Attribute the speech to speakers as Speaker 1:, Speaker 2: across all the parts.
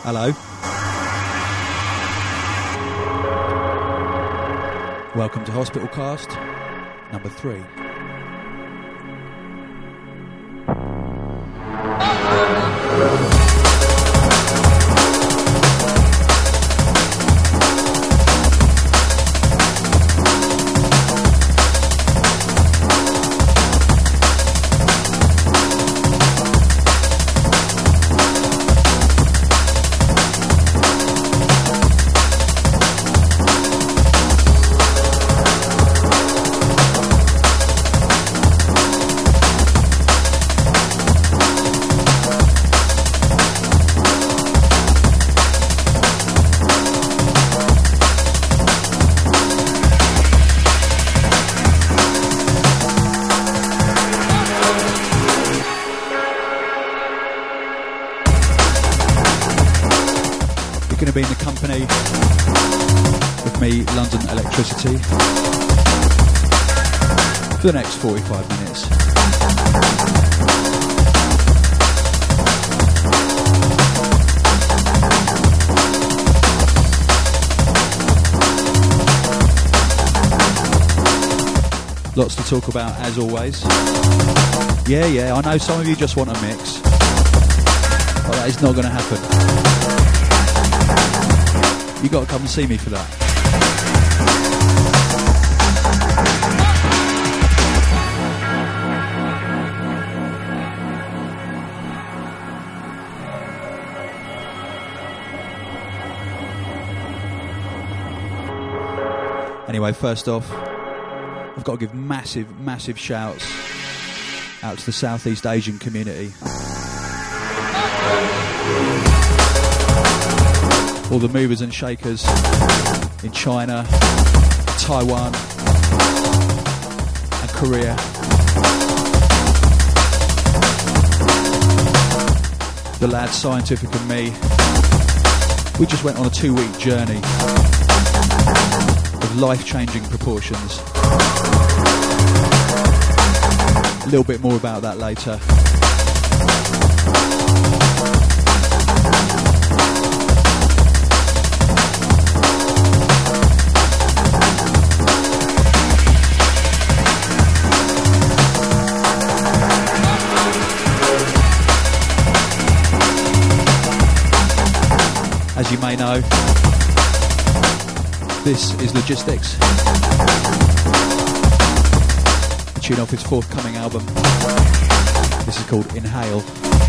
Speaker 1: Hello. Welcome to Hospital Cast number 3. Be in the company with me, London Electricity, for the next 45 minutes. Lots to talk about as always. Yeah, I know some of you just want a mix, but that is not going to happen. You got to come and see me for that. Anyway, first off, I've got to give massive shouts out to the Southeast Asian community. All the movers and shakers in China, Taiwan and Korea. The lads Scientific and me, we just went on a 2-week journey of life-changing proportions. A little bit more about that later. As you may know, this is Logistics. The tune off his forthcoming album. This is called Inhale.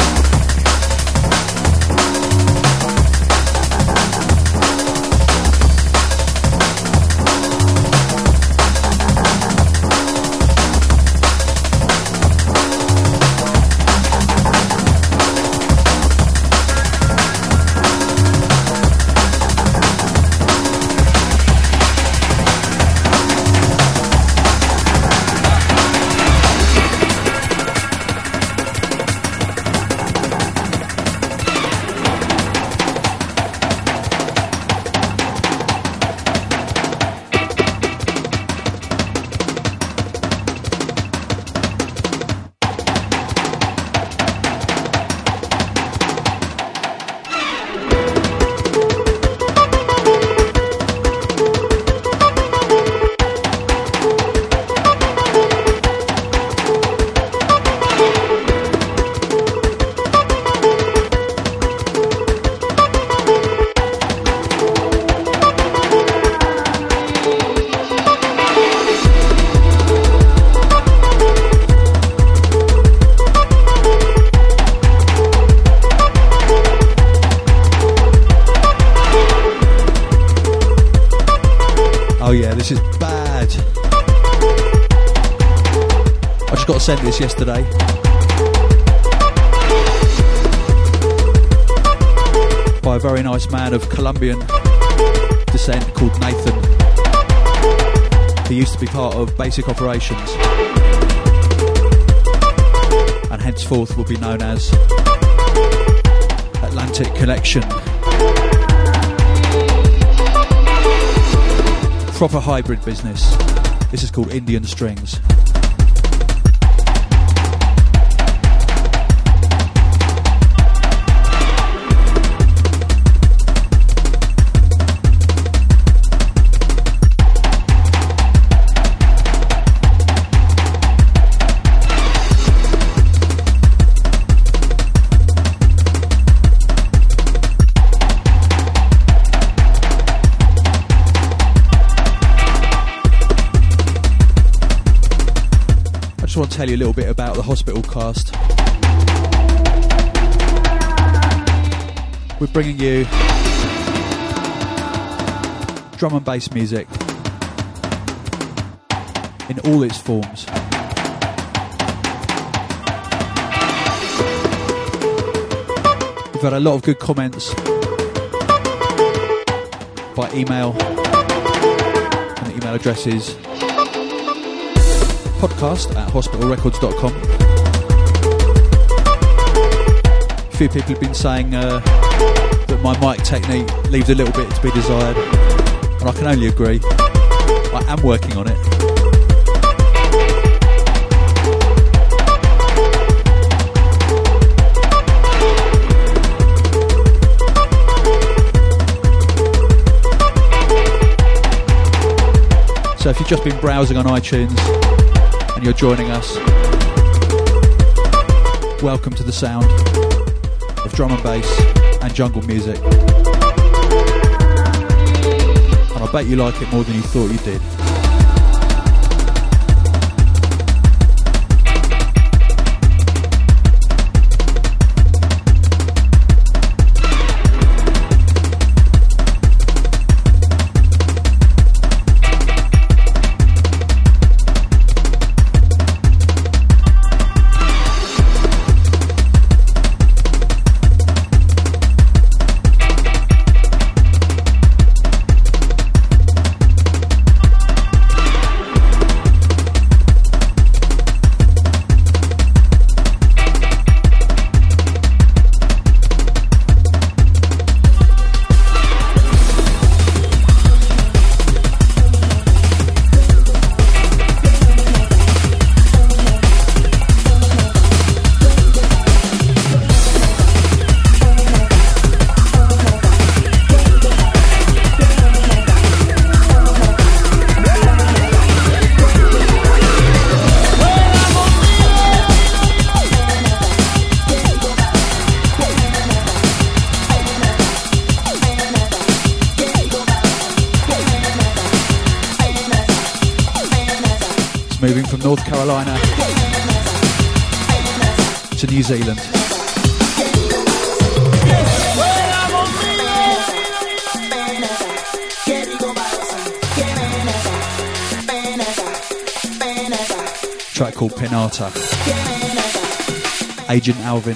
Speaker 1: This is bad. I just got sent this yesterday. By a very nice man of Colombian descent called Nathan. He used to be part of Basic Operations and henceforth will be known as Atlantic Connection. Proper hybrid business. This is called Indian Strings. just want to tell you a little bit about the Hospital Cast. We're bringing you drum and bass music in all its forms. We've had a lot of good comments by email, and the email address is podcast@hospitalrecords.com. A few people have been saying that my mic technique leaves a little bit to be desired, and I can only agree. I am working on it. So if you've just been browsing on iTunes and you're joining us, welcome to the sound of drum and bass and jungle music. And I bet you like it more than you thought you did. Moving from North Carolina to New Zealand. Track called Pinata. Agent Alvin.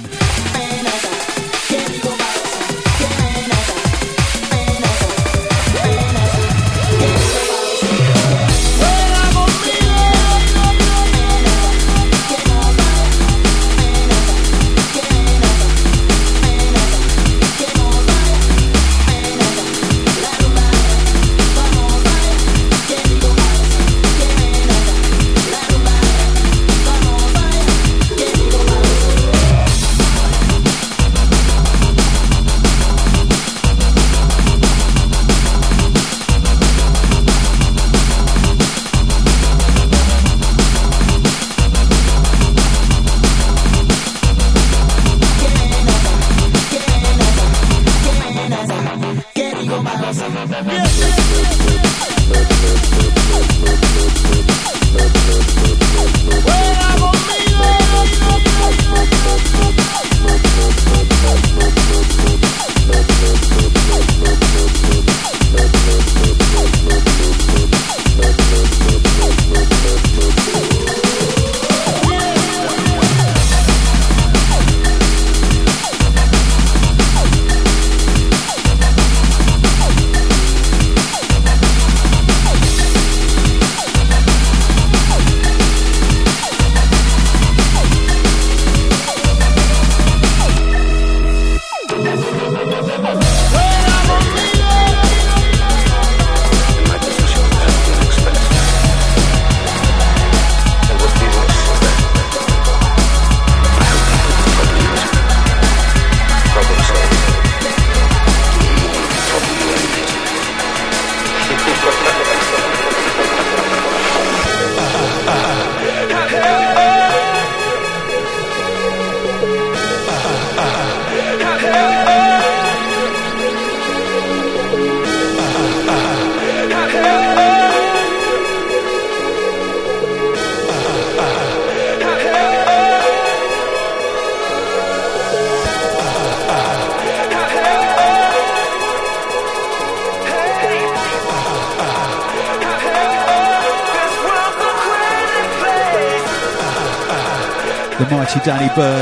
Speaker 1: The mighty Danny Bird.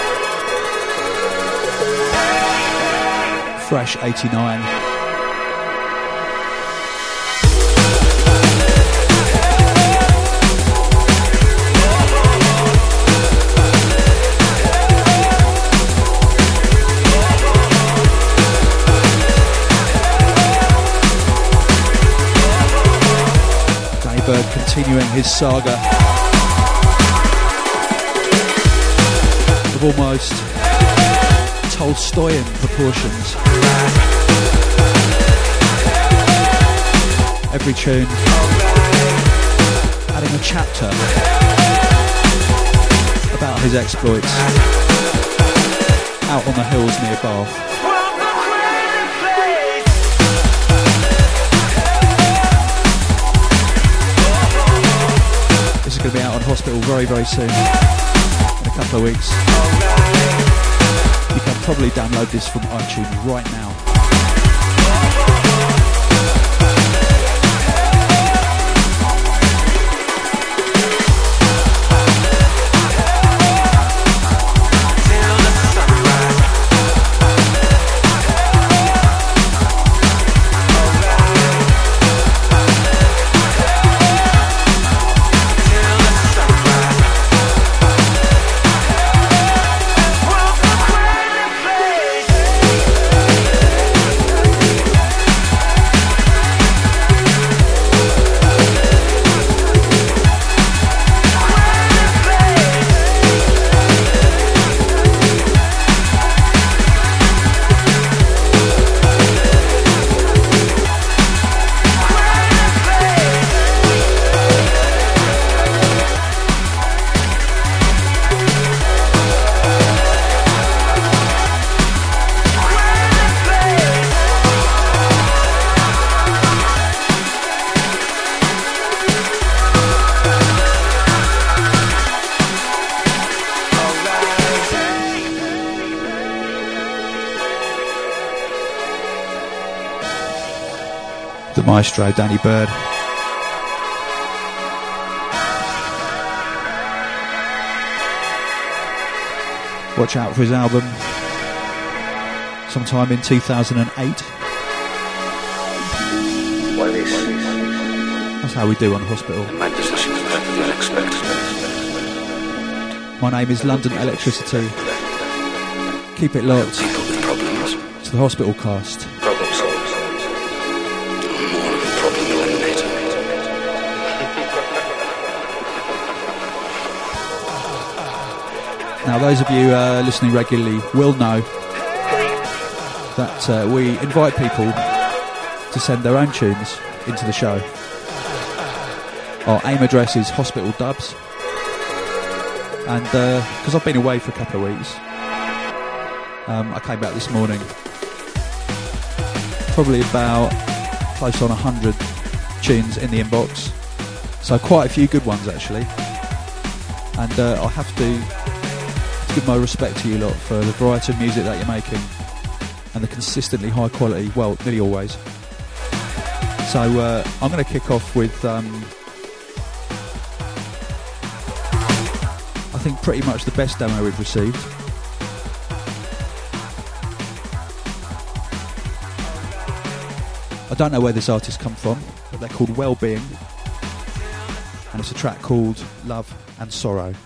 Speaker 1: Fresh 89. Bird continuing his saga of almost Tolstoyan proportions. Every tune adding a chapter about his exploits out on the hills near Bath. This is going to be out on Hospital very, very soon, in a couple of weeks. You can probably download this from iTunes right now. Maestro Danny Bird. Watch out for his album sometime in 2008. That's how we do on Hospital.
Speaker 2: My position is perfectly unexpected.
Speaker 1: My name is London Electricity. Keep it locked to the Hospital Cast.
Speaker 2: Problem solved. More of a problem eliminator.
Speaker 1: Now, those of you listening regularly will know that we invite people to send their own tunes into the show. Our aim address is Hospital Dubs, and because I've been away for a couple of weeks, I came back this morning, probably about close on 100 tunes in the inbox, so quite a few good ones actually, and I'll have to give my respect to you lot for the variety of music that you're making and the consistently high quality, well, nearly always. So I'm going to kick off with I think pretty much the best demo we've received. I don't know where this artist come from, but they're called Wellbeing, and it's a track called Love and Sorrow.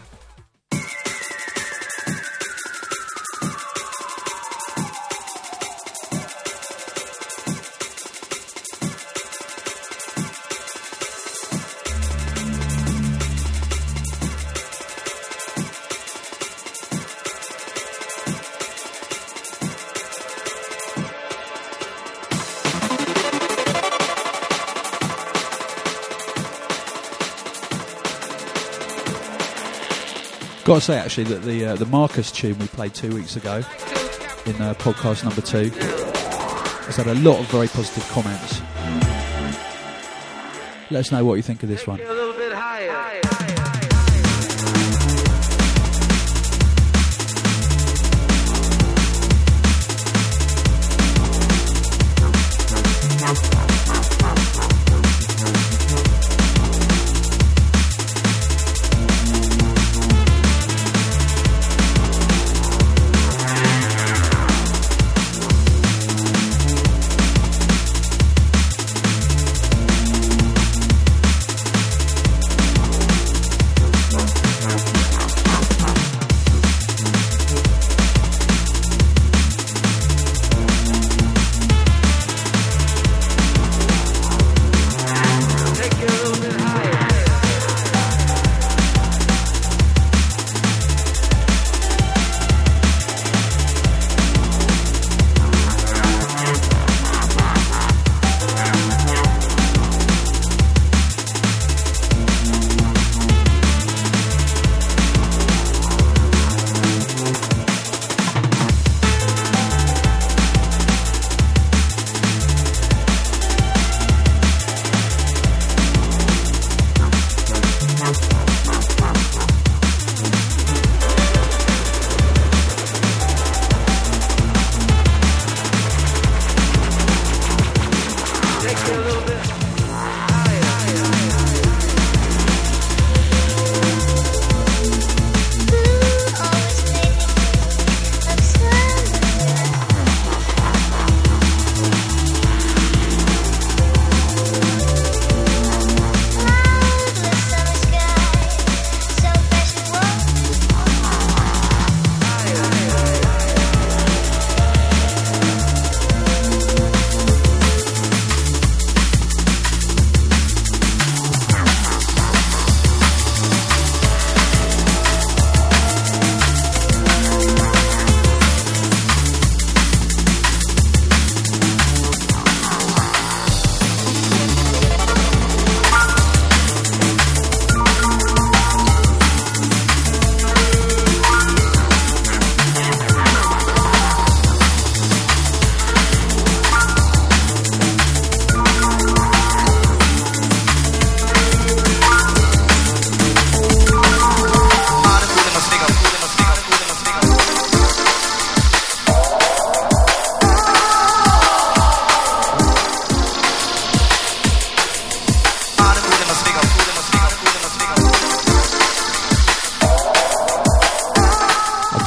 Speaker 1: Got to say actually that the Marcus tune we played 2 weeks ago in podcast number 2 has had a lot of very positive comments. Let us know what you think of this one.
Speaker 3: A little bit higher.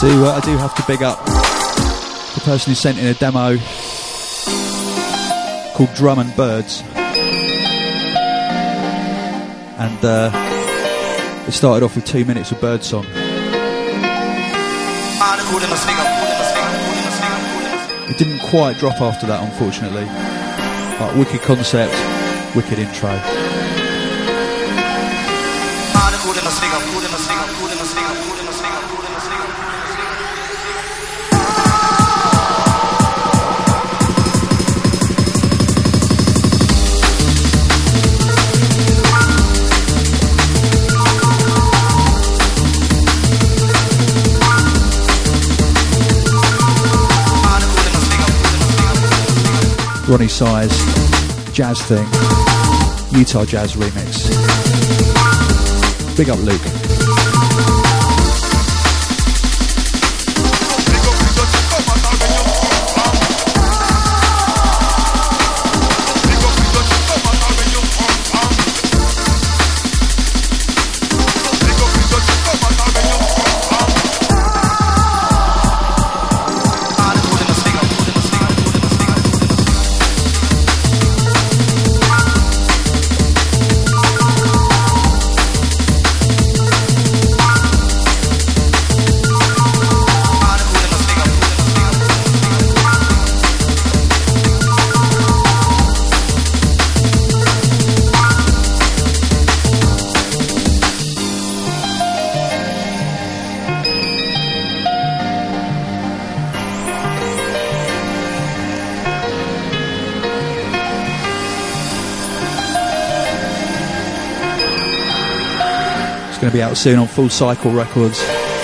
Speaker 1: I do have to big up the person who sent in a demo called Drum and Birds, and it started off with 2 minutes of bird song. It didn't quite drop after that, unfortunately, but wicked concept, wicked intro. Ronnie Size, Jazz Thing, Utah Jazz remix. Big up Luke. Going to be out soon on Full Cycle Records.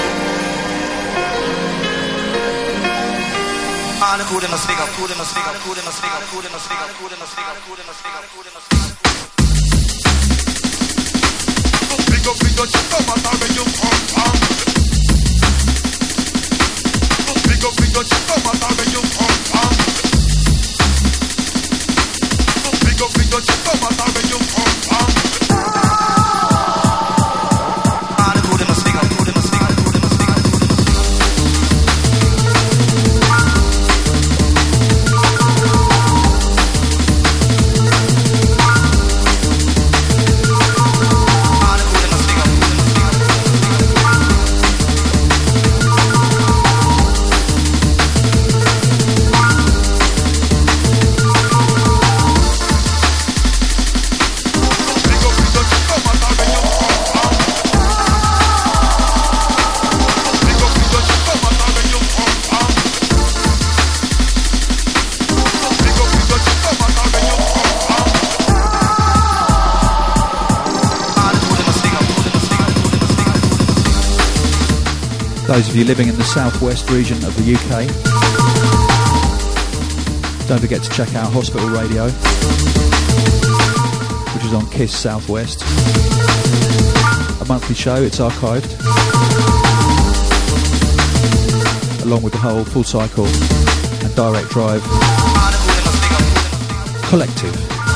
Speaker 1: Those of you living in the southwest region of the UK, don't forget to check out Hospital Radio, which is on KISS Southwest. A monthly show, it's archived, along with the whole Full Cycle and Direct Drive collective.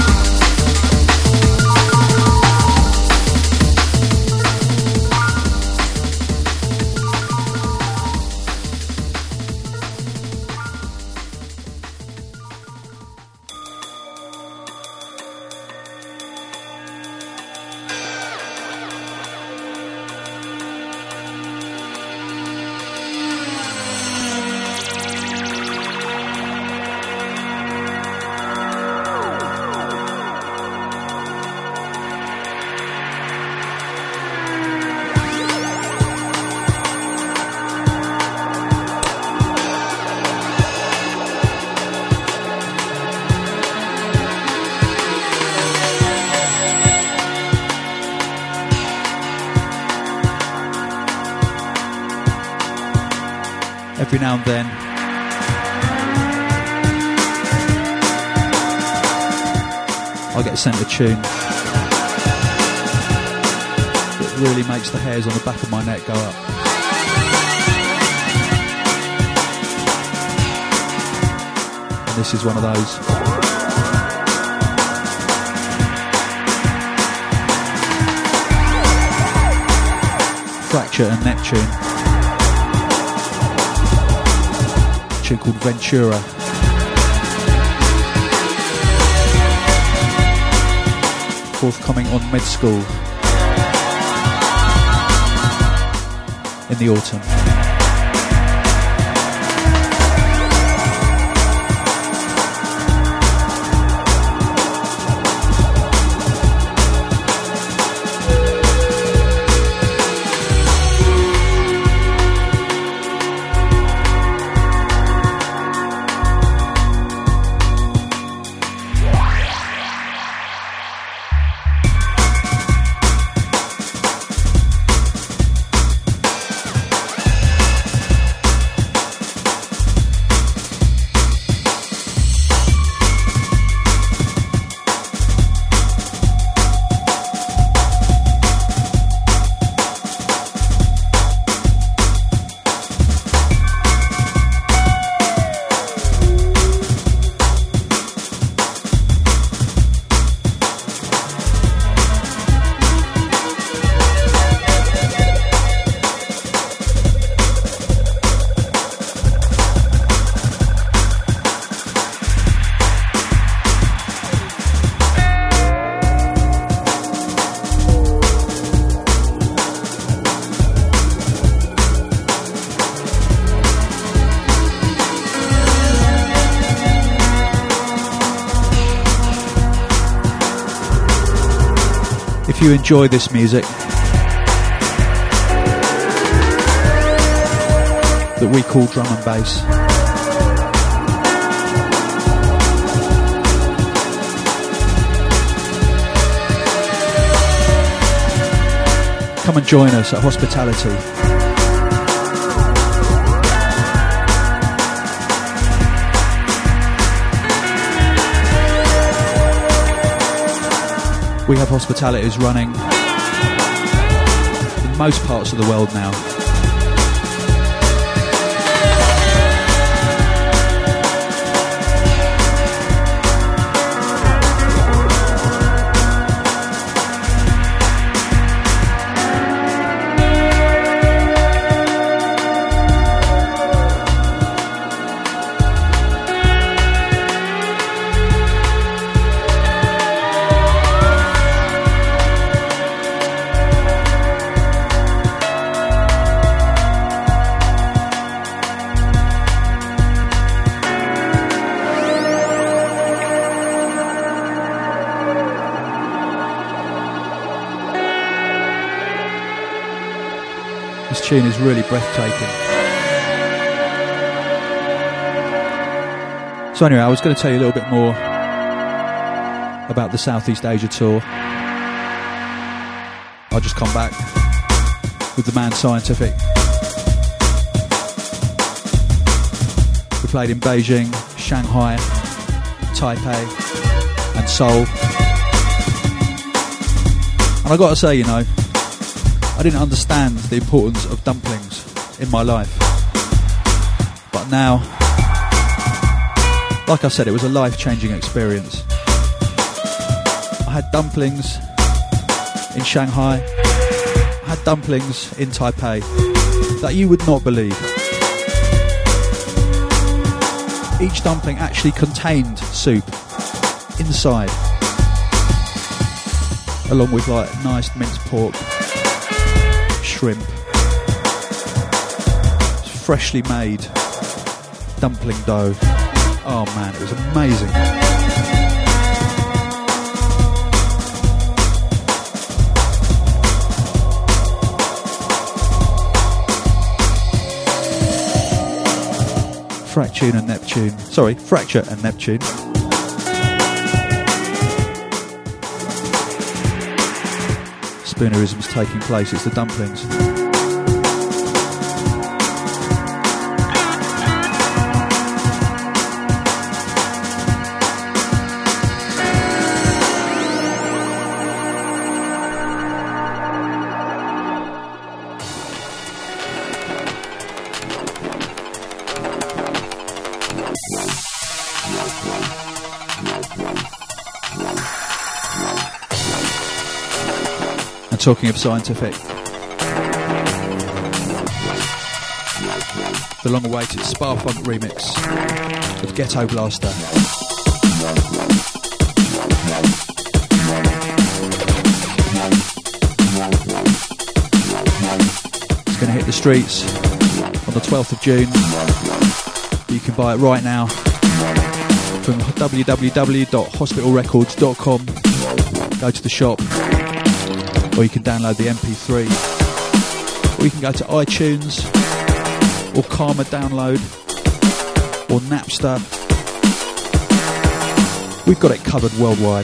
Speaker 1: Every now and then I get sent a tune that really makes the hairs on the back of my neck go up. And this is one of those. Fracture and Neptune. tune called Ventura. Forthcoming on Med School in the autumn. If you enjoy this music that we call drum and bass, come and join us at Hospitality. We have hospitalities running in most parts of the world now. This tune is really breathtaking. So anyway, I was going to tell you a little bit more about the Southeast Asia tour. I'll just come back with the Man Scientific. We played in Beijing, Shanghai, Taipei and Seoul. And I got to say, you know, I didn't understand the importance of dumplings in my life. But now, like I said, it was a life-changing experience. I had dumplings in Shanghai. I had dumplings in Taipei that you would not believe. Each dumpling actually contained soup inside, along with like nice minced pork, shrimp, freshly made dumpling dough. Oh man, it was amazing. Fracture and Neptune. Spoonerism's taking place, it's the dumplings. And talking of scientific, the long-awaited Spa Funk remix of Ghetto Blaster. It's going to hit the streets on the 12th of June. You can buy it right now from www.hospitalrecords.com. Go to the shop, or you can download the MP3, or you can go to iTunes, or Karma Download, or Napster. We've got it covered worldwide.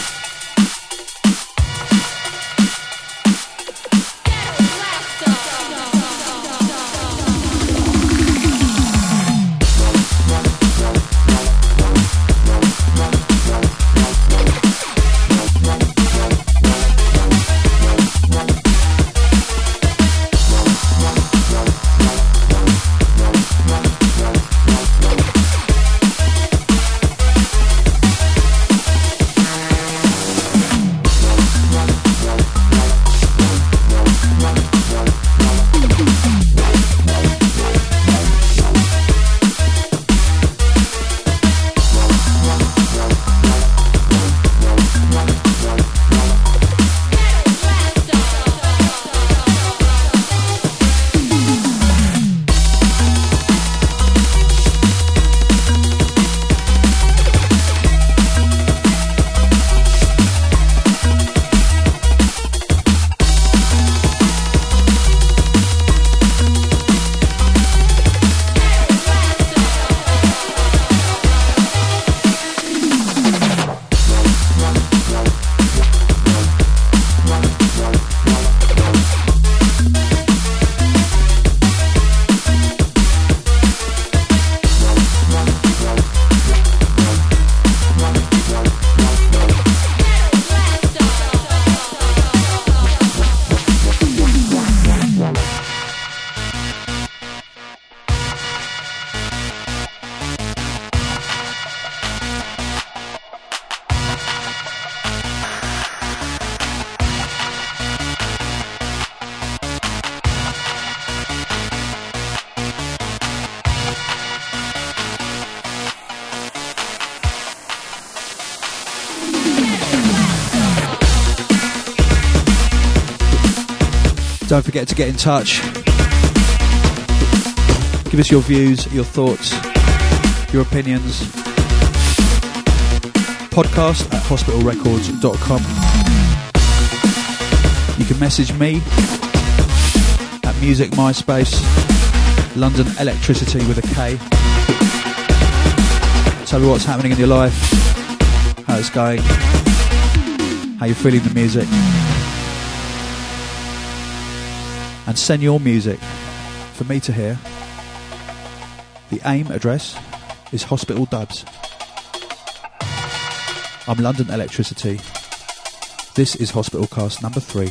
Speaker 1: Don't forget to get in touch. Give us your views, your thoughts, your opinions. Podcast at hospitalrecords.com. You can message me at Music MySpace, London Electricity with a K. Tell me what's happening in your life, how it's going, how you're feeling the music. And send your music for me to hear. The AIM address is Hospital Dubs. I'm London Electricity. This is Hospital Cast number 3.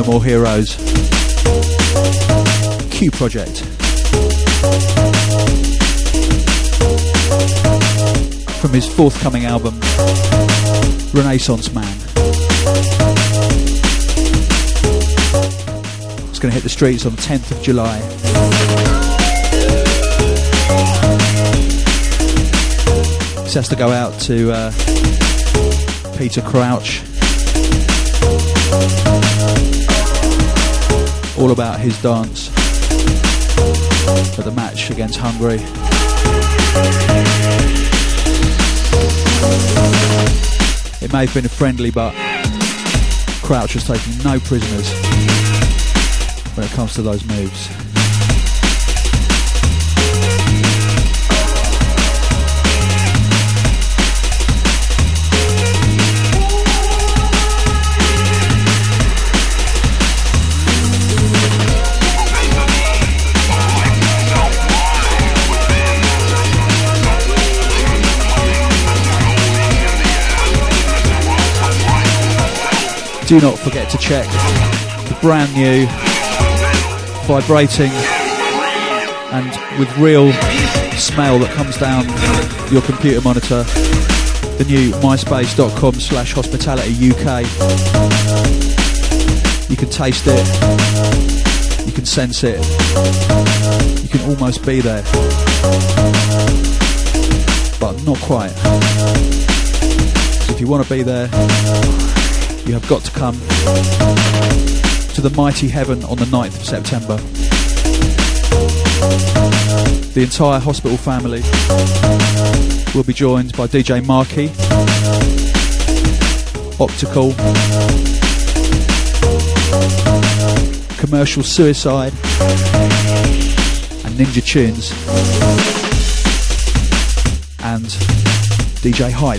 Speaker 1: More Heroes. Q Project. From his forthcoming album, Renaissance Man. It's going to hit the streets on the 10th of July. This has to go out to Peter Crouch. All about his dance at the match against Hungary. It may have been a friendly, but Crouch was taking no prisoners when it comes to those moves. Do not forget to check the brand new, vibrating and with real smell that comes down your computer monitor, the new myspace.com/hospitalityuk. You can taste it, you can sense it, you can almost be there, but not quite. So if you want to be there, you have got to come to the mighty heaven on the 9th of September. The entire hospital family will be joined by DJ Marky, Optical, Commercial Suicide and Ninja Tunes, and DJ Hype.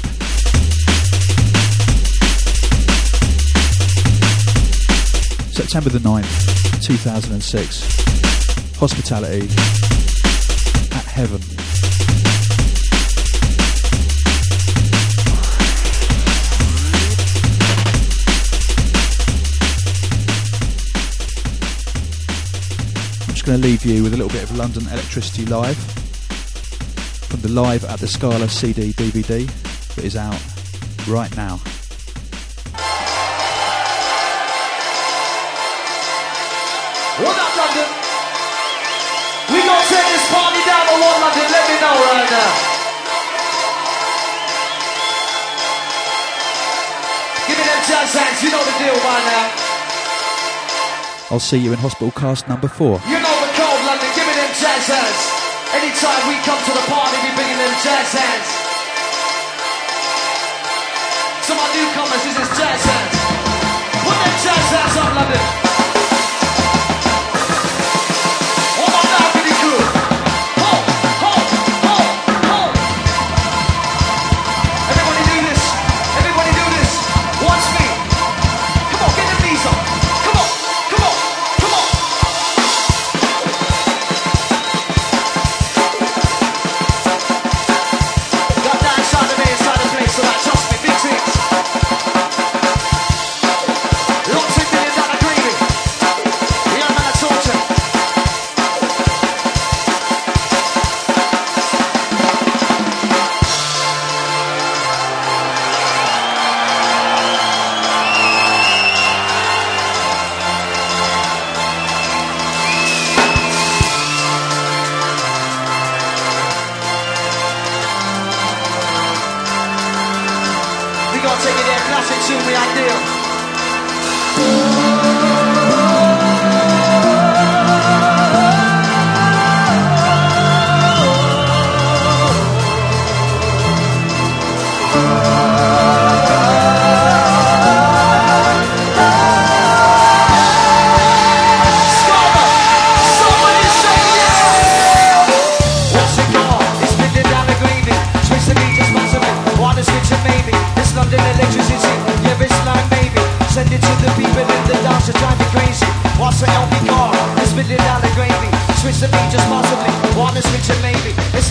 Speaker 1: September the 9th, 2006. Hospitality at Heaven. I'm just going to leave you with a little bit of London Electricity Live from the Live at the Scala CD DVD that is out right now.
Speaker 3: What up, London? We gon' take this party down on one, London, let me know right now. Give me them jazz hands, you know the deal by now.
Speaker 1: I'll see you in Hospital Cast number 4.
Speaker 3: You know the code, London, give me them jazz hands. Anytime we come to the party, we bringing them jazz hands. So my newcomers, this is jazz hands. Put them jazz hands up, London.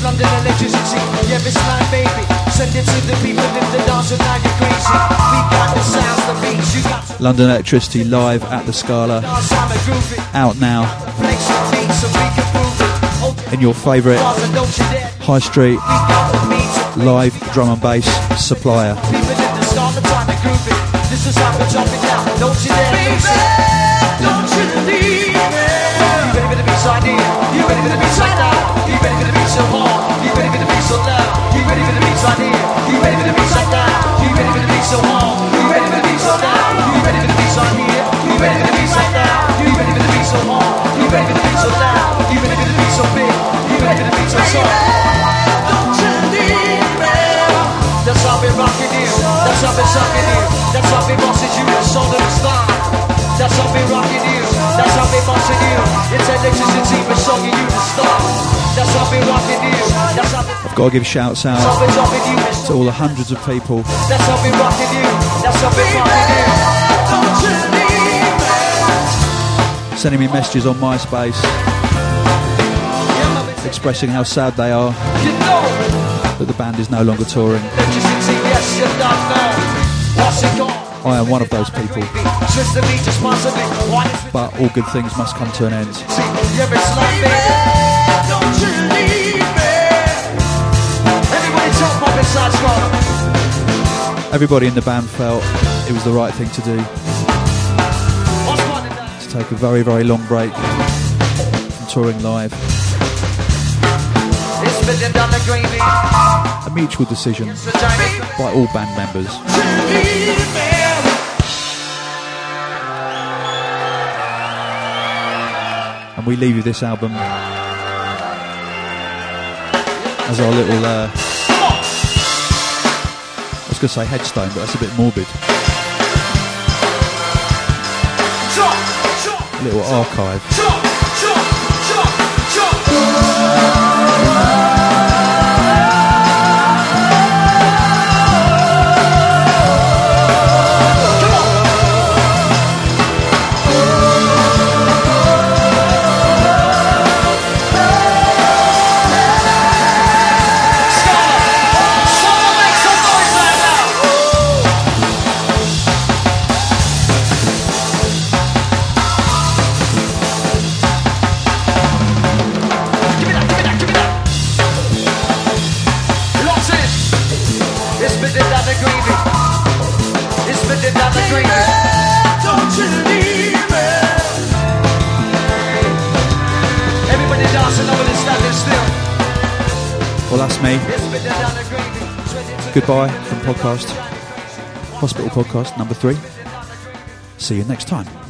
Speaker 3: London electricity. Yeah, it's like baby. Send it to the people in the dance and now you're crazy. We got the sounds, the beats, you got to
Speaker 1: London Electricity live at the Scala.
Speaker 3: dance, I'm a groovy.
Speaker 1: Out now
Speaker 3: Flex the beat so we can prove it. Hold
Speaker 1: in your favourite
Speaker 3: bars and don't you dare.
Speaker 1: high street
Speaker 3: We got the beats.
Speaker 1: live drum and bass supplier.
Speaker 3: People in the start, the time to groove it. This is how we're jumping now. Don't you dare lose it. Don't you leave it. You ready for the beats idea? You ready for the beats right now? You ready for the beats so hard? You ready for the beats so loud? You ready for the beats idea? You ready for the beats right now? You ready for the beats so hard? You ready for the beats so loud? You ready for the beats on here? You ready for the beats right now? You ready for the beats so hard? You ready for the beats so loud? You ready for the beats so big? You ready for the beats so soft? Don't you leave me. That's how we're rocking you. That's how we're sucking you. That's how we're bossing you. The soul of the star. That's how we're rocking you. That's how we're bossing you. It's electricity, we're showing you the star. That's how we're rocking you. That's how we're
Speaker 1: I've got to give shouts out
Speaker 3: dropping you.
Speaker 1: to all the hundreds of people
Speaker 3: That's how we're rocking you. That's how we're rocking you. Don't you leave me.
Speaker 1: sending me messages on MySpace
Speaker 3: Yeah, mama,
Speaker 1: expressing how sad they are
Speaker 3: you know.
Speaker 1: that the band is no longer touring.
Speaker 3: Electricity, yes, you don't know. What's it called?
Speaker 1: I am one of those people,
Speaker 3: Twist the beat responsibly. Why is it?
Speaker 1: but all good things must come to an end.
Speaker 3: Yeah, it's like baby. Don't you leave me. Everybody jump up inside Scotland.
Speaker 1: Everybody in the band felt it was the right thing to do,
Speaker 3: What's one of that?
Speaker 1: to take a very, very long break from touring live.
Speaker 3: It's spitting down the gravy.
Speaker 1: A mutual decision
Speaker 3: It's a giant.
Speaker 1: by all band members. And we leave you this album as our little, I was going to say headstone, but that's a bit morbid. A little archive. Well, that's me. Goodbye from podcast, Hospital Podcast number 3. See you next time.